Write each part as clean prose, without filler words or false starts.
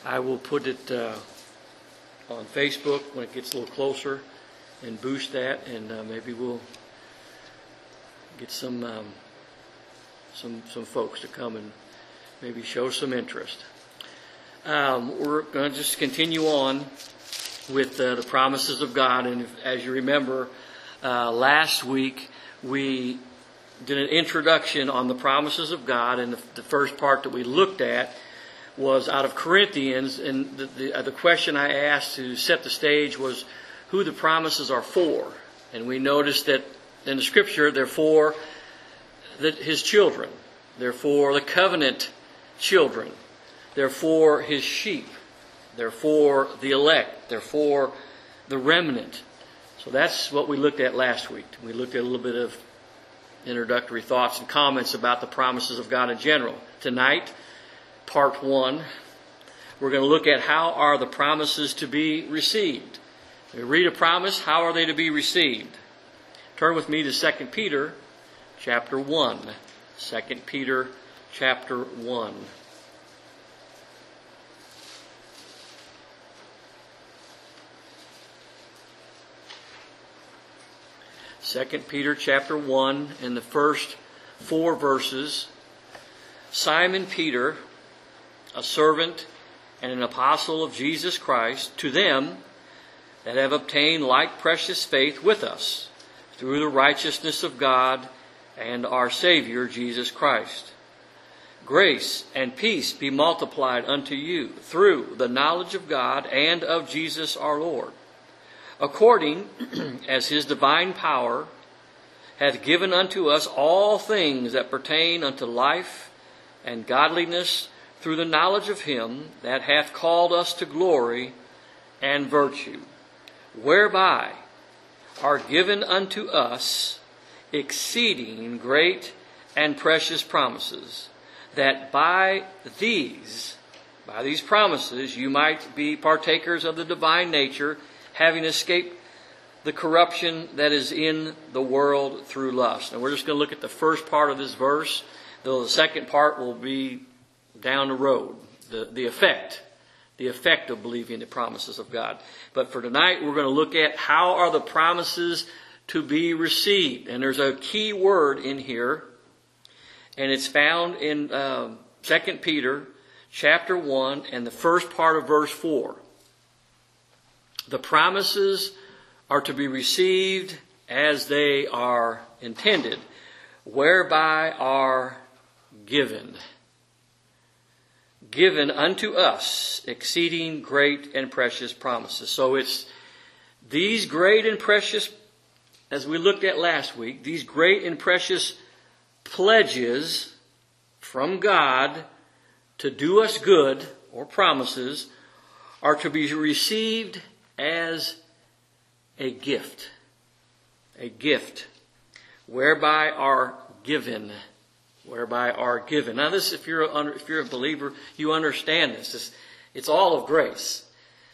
I will put it on Facebook when it gets a little closer and boost that, and maybe we'll get some folks to come and maybe show some interest. We're going to just continue on with the promises of God, and as you remember, last week we did an introduction on the promises of God, and the first part that we looked at was out of Corinthians, and the question I asked to set the stage was who the promises are for. And we noticed that in the Scripture they're for His children, they're for the covenant children, they're for His sheep, they're for the elect, they're for the remnant. So that's what we looked at last week. We looked at a little bit of introductory thoughts and comments about the promises of God in general. Tonight, Part 1, we're going to look at how are the promises to be received. We read a promise, how are they to be received? Turn with me to 2 Peter chapter 1. 2 Peter chapter 1. Second Peter chapter 1, in the first 4 verses, Simon Peter, a servant and an apostle of Jesus Christ, to them that have obtained like precious faith with us, through the righteousness of God and our Savior Jesus Christ. Grace and peace be multiplied unto you through the knowledge of God and of Jesus our Lord, according as His divine power hath given unto us all things that pertain unto life and godliness, through the knowledge of Him that hath called us to glory and virtue, whereby are given unto us exceeding great and precious promises, that by these promises you might be partakers of the divine nature, having escaped the corruption that is in the world through lust. And we're just going to look at the first part of this verse, though the second part will be down the road, the effect of believing the promises of God. But for tonight, we're going to look at how are the promises to be received. And there's a key word in here, and it's found in 2 Peter chapter 1 and the first part of verse 4. The promises are to be received as they are intended, whereby are given unto us exceeding great and precious promises. So it's these great and precious, as we looked at last week, these great and precious pledges from God to do us good, or promises, are to be received as a gift, whereby are given. Now this, if you're a believer, you understand this. It's all of grace.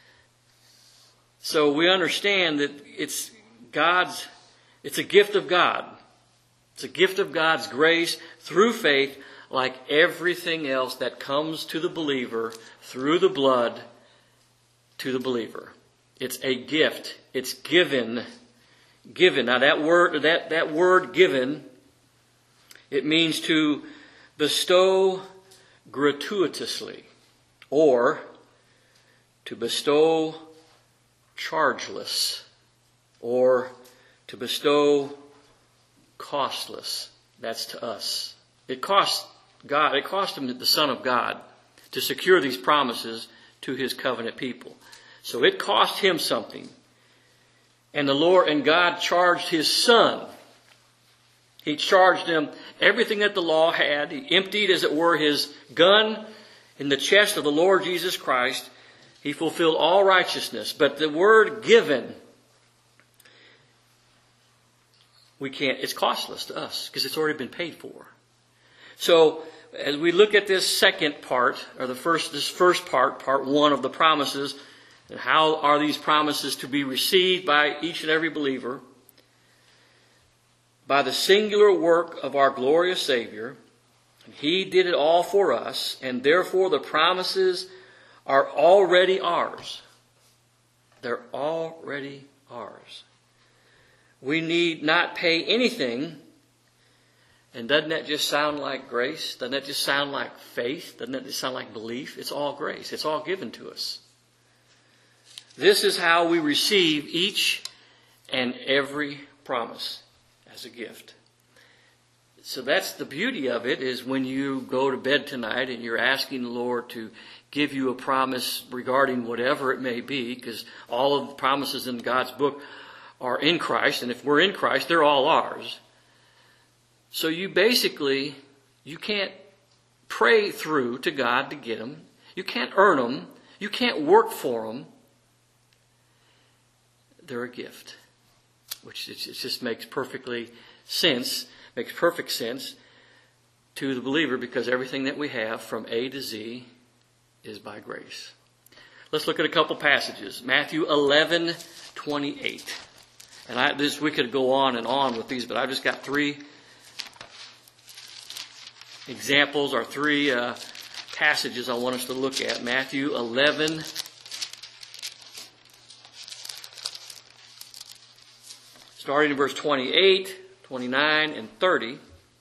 So we understand that it's a gift of God. It's a gift of God's grace through faith, like everything else that comes to the believer through the blood to the believer. It's a gift. It's given. Now that word given, it means to bestow gratuitously, or to bestow chargeless, or to bestow costless. That's to us. It cost God, it cost Him, the Son of God, to secure these promises to His covenant people. So it cost Him something. And the Lord and God charged His Son. He charged Him everything that the law had. He emptied, as it were, His gun in the chest of the Lord Jesus Christ. He fulfilled all righteousness. But the word given, it's costless to us because it's already been paid for. So as we look at this second part, or this first part, part 1 of the promises, and how are these promises to be received by each and every believer? By the singular work of our glorious Savior. He did it all for us, and therefore the promises are already ours. They're already ours. We need not pay anything. And doesn't that just sound like grace? Doesn't that just sound like faith? Doesn't that just sound like belief? It's all grace. It's all given to us. This is how we receive each and every promise as a gift. So that's the beauty of it, is when you go to bed tonight and you're asking the Lord to give you a promise regarding whatever it may be, because all of the promises in God's book are in Christ, and if we're in Christ, they're all ours. So you can't pray through to God to get them. You can't earn them. You can't work for them. They're a gift, which it just makes perfect sense to the believer, because everything that we have from A to Z is by grace. Let's look at a couple passages. Matthew 11:28. And we could go on and on with these, but I've just got three examples, or three passages I want us to look at. Matthew 11, starting in verse 28, 29, and 30.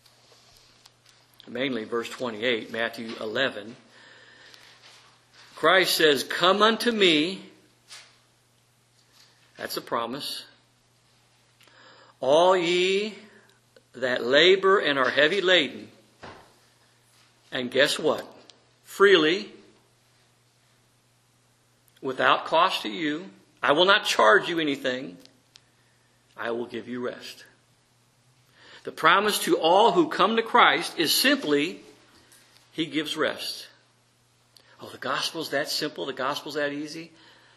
Mainly verse 28, Matthew 11. Christ says, "Come unto me." That's a promise. "All ye that labor and are heavy laden." And guess what? Freely, without cost to you. I will not charge you anything. I will give you rest. The promise to all who come to Christ is simply, He gives rest. Oh, the gospel's that simple? The gospel's that easy?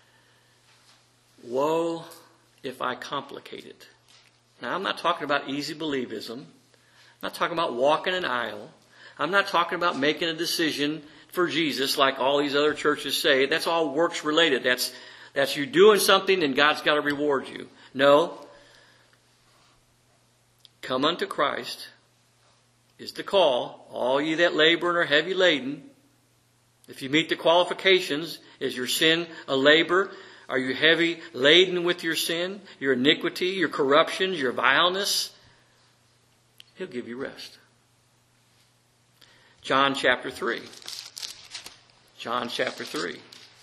Woe if I complicate it. Now, I'm not talking about easy believism. I'm not talking about walking an aisle. I'm not talking about making a decision for Jesus like all these other churches say. That's all works related. That's you doing something and God's got to reward you. No. Come unto Christ is the call. All ye that labor and are heavy laden. If you meet the qualifications, is your sin a labor? Are you heavy laden with your sin, your iniquity, your corruptions, your vileness? He'll give you rest. John chapter 3. John chapter 3.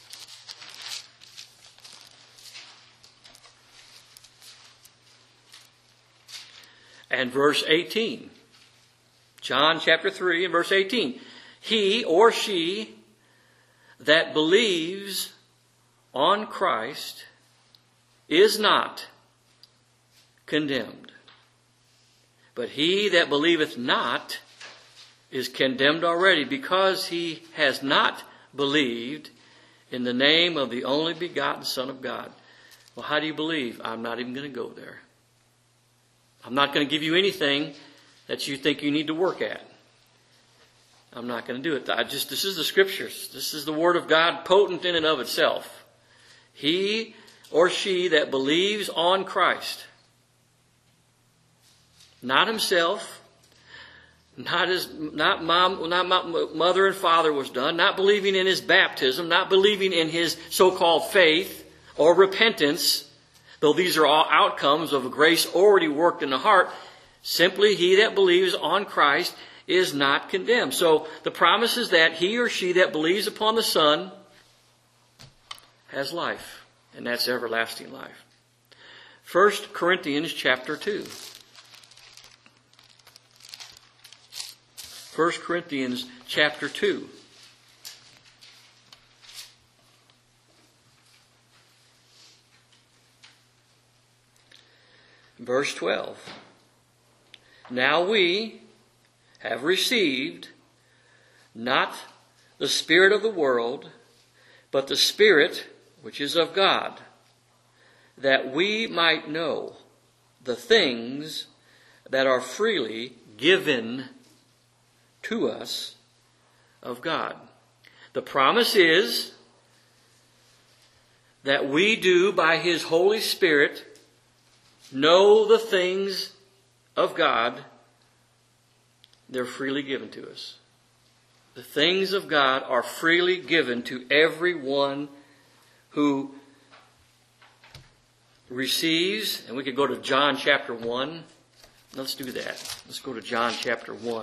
And verse 18. John chapter 3 and verse 18. He or she that believes on Christ is not condemned. But he that believeth not is condemned already, because he has not believed in the name of the only begotten Son of God. Well, how do you believe? I'm not even going to go there. I'm not going to give you anything that you think you need to work at. I'm not going to do it. This is the Scriptures. This is the Word of God, potent in and of itself. He or she that believes on Christ, not himself, not mother and father was done, not believing in his baptism, not believing in his so-called faith or repentance, though these are all outcomes of a grace already worked in the heart. Simply he that believes on Christ is not condemned. So the promise is that he or she that believes upon the Son has life, and that's everlasting life. 1 Corinthians chapter 2. 1 Corinthians chapter 2. Verse 12. Now we have received not the spirit of the world, but the Spirit which is of God, that we might know the things that are freely given to us of God. The promise is that we do, by His Holy Spirit, know the things of God. They're freely given to us. The things of God are freely given to everyone who receives. And we could go to John chapter 1. Let's do that. Let's go to John chapter 1.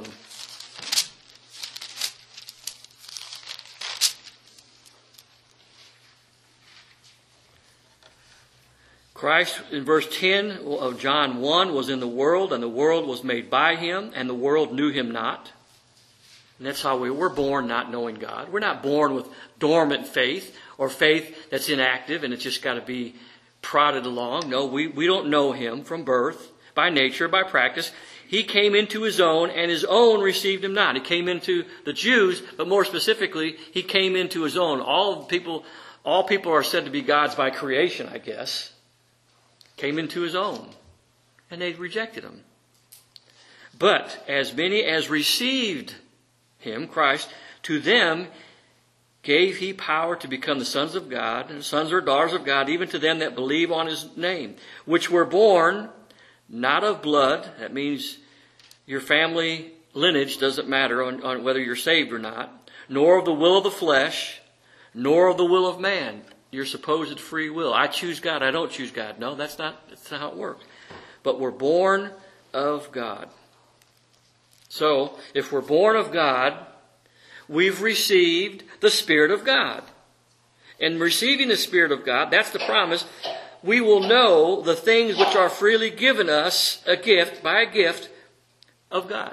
Christ, in verse 10 of John 1, was in the world, and the world was made by him, and the world knew him not. And that's how we're born, not knowing God. We're not born with dormant faith, or faith that's inactive and it's just got to be prodded along. No, we don't know him from birth, by nature, by practice. He came into his own, and his own received him not. He came into the Jews, but more specifically, he came into his own. All people are said to be God's by creation, I guess. Came into his own, and they rejected him. But as many as received him, Christ, to them gave he power to become the sons of God, and sons or daughters of God, even to them that believe on his name, which were born not of blood. That means your family lineage doesn't matter on whether you're saved or not, nor of the will of the flesh, nor of the will of man. Your supposed free will. I choose God, I don't choose God. No, that's not how it works. But we're born of God. So, if we're born of God, we've received the Spirit of God. And receiving the Spirit of God, that's the promise, we will know the things which are freely given us by a gift of God.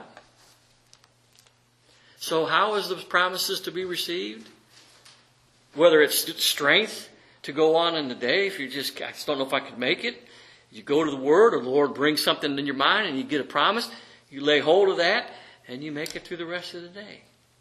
So how is the promises to be received? Whether it's strength to go on in the day, if I just don't know if I could make it. You go to the Word, or the Lord brings something in your mind and you get a promise. You lay hold of that and you make it through the rest of the day.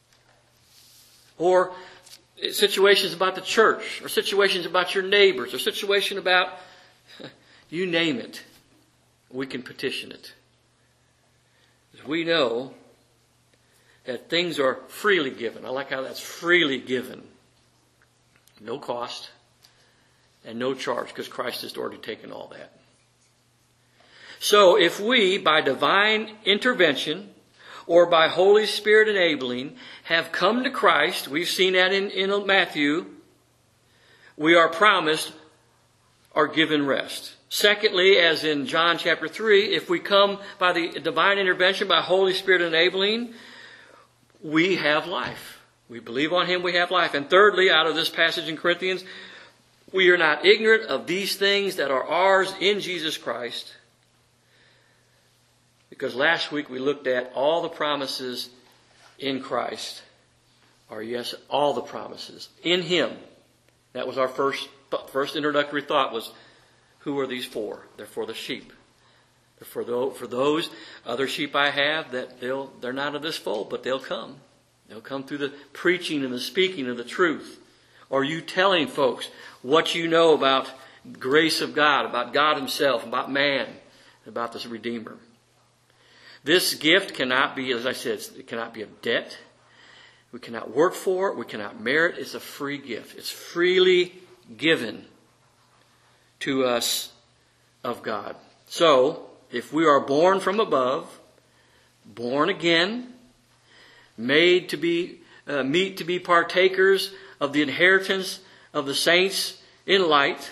Or situations about the church, or situations about your neighbors, or situation about, you name it. We can petition it. We know that things are freely given. I like how that's freely given. No cost and no charge, because Christ has already taken all that. So if we, by divine intervention or by Holy Spirit enabling, have come to Christ, we've seen that in Matthew, we are promised or given rest. Secondly, as in John chapter 3, if we come by the divine intervention, by Holy Spirit enabling, we have life. We believe on him, we have life. And thirdly, out of this passage in Corinthians, we are not ignorant of these things that are ours in Jesus Christ. Because last week we looked at all the promises in Christ. Or yes, all the promises in him. That was our first introductory thought, was who are these for? They're for the sheep. They're for those other sheep I have that they're not of this fold, but they'll come. They'll come through the preaching and the speaking of the truth. Or you telling folks what you know about the grace of God, about God himself, about man, about this Redeemer. This gift cannot be, as I said, it cannot be a debt. We cannot work for it. We cannot merit. It's a free gift. It's freely given to us of God. So, if we are born from above, born again, made to be meet to be partakers of the inheritance of the saints in light,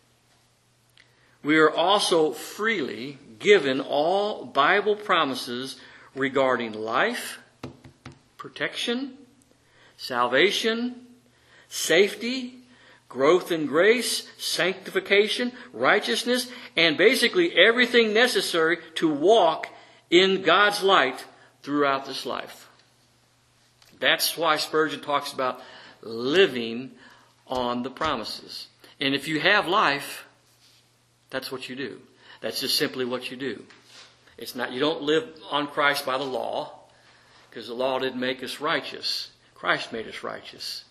we are also freely given all Bible promises regarding life, protection, salvation, safety, growth in grace, sanctification, righteousness, and basically everything necessary to walk in God's light throughout this life. That's why Spurgeon talks about living on the promises. And if you have life, that's what you do. That's just simply what you do. It's not, you don't live on Christ by the law, because the law didn't make us righteous. Christ made us righteous.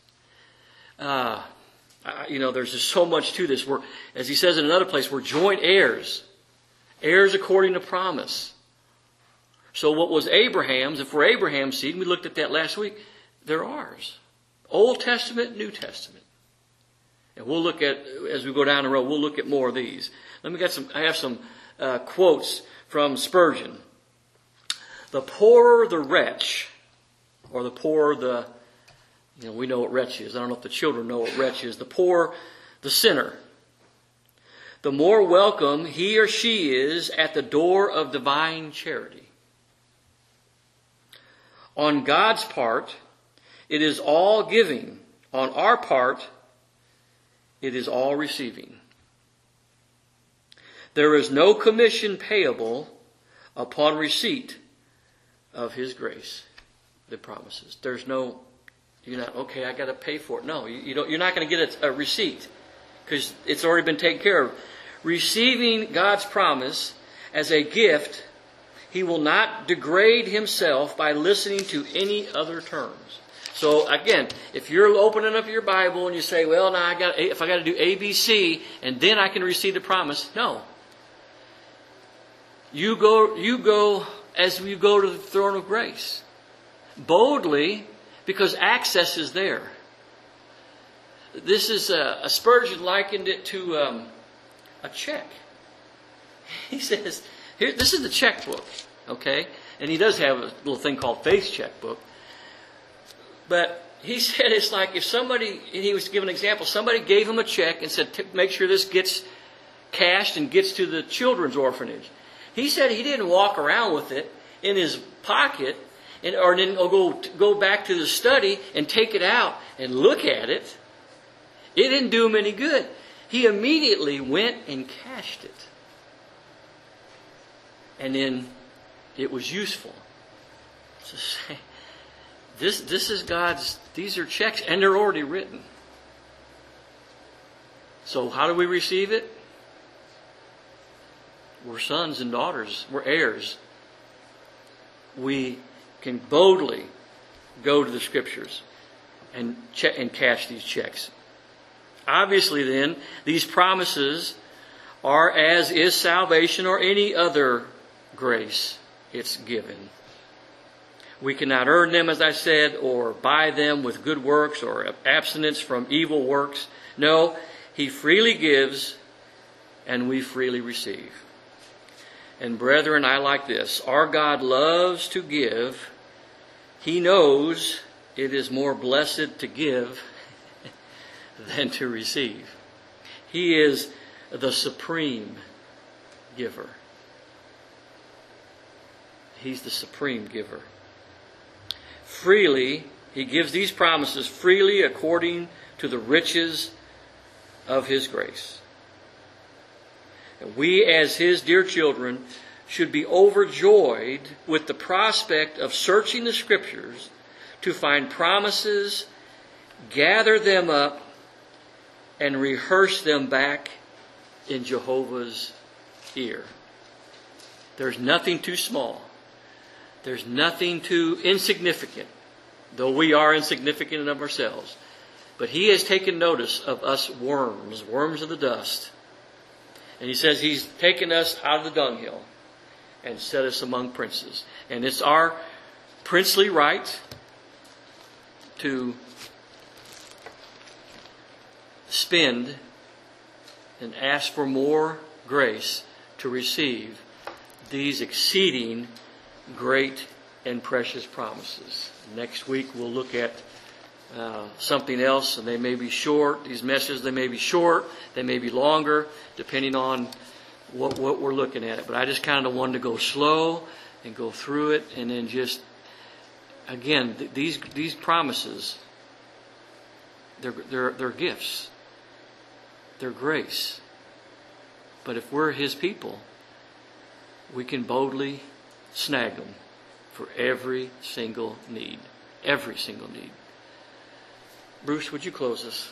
There's just so much to this. We're, as he says in another place, we're joint heirs. Heirs according to promise. So what was Abraham's, if we're Abraham's seed, and we looked at that last week, they're ours. Old Testament, New Testament. And we'll look at, as we go down the road, we'll look at more of these. I have some quotes from Spurgeon. The poorer the wretch, or the poor, we know what wretch is. I don't know if the children know what wretch is. The poor, the sinner. The more welcome he or she is at the door of divine charity. On God's part, it is all giving. On our part, it is all receiving. There is no commission payable upon receipt of His grace, the promises. There's no, you're not, okay, I got to pay for it. No, you're not going to get a receipt because it's already been taken care of. Receiving God's promise as a gift, He will not degrade Himself by listening to any other terms. So again, if you're opening up your Bible and you say, well, now if I got to do A, B, C, and then I can receive the promise. No. You go as you go to the throne of grace. Boldly, because access is there. This is, Spurgeon likened it to a check. He says, this is the checkbook, okay? And he does have a little thing called Faith Checkbook. But he said it's like if somebody, and he was giving an example, somebody gave him a check and said, make sure this gets cashed and gets to the children's orphanage. He said he didn't walk around with it in his pocket or then go back to the study and take it out and look at it. It didn't do him any good. He immediately went and cashed it. And then it was useful. So say, this is God's, these are checks and they're already written. So how do we receive it? We're sons and daughters. We're heirs. We can boldly go to the Scriptures and cash these checks. Obviously then, these promises are as is salvation or any other grace it's given. We cannot earn them, as I said, or buy them with good works or abstinence from evil works. No, He freely gives and we freely receive. And brethren, I like this. Our God loves to give. He knows it is more blessed to give than to receive. He is the supreme giver. He's the supreme giver. Freely, He gives these promises freely according to the riches of His grace. And we, as His dear children, should be overjoyed with the prospect of searching the Scriptures to find promises, gather them up, and rehearse them back in Jehovah's ear. There's nothing too small. There's nothing too insignificant, though we are insignificant in of ourselves. But He has taken notice of us worms of the dust. And He says He's taken us out of the dunghill and set us among princes. And it's our princely right to spend and ask for more grace to receive these exceeding great and precious promises. Next week we'll look at something else, and they may be short. These messages, they may be short, they may be longer, depending on what we're looking at. But I just kind of wanted to go slow and go through it, and then just, again, these promises, they're gifts. They're grace. But if we're His people, we can boldly snag them for every single need. Every single need. Bruce, would you close us?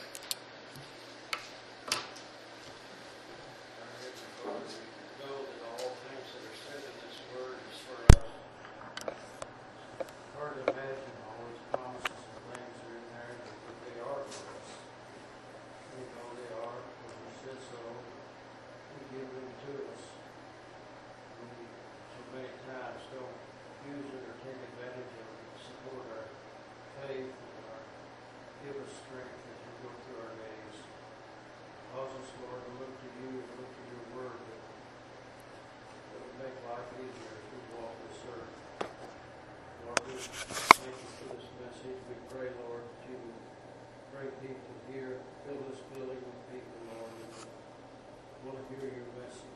Give us strength as we go through hear your message.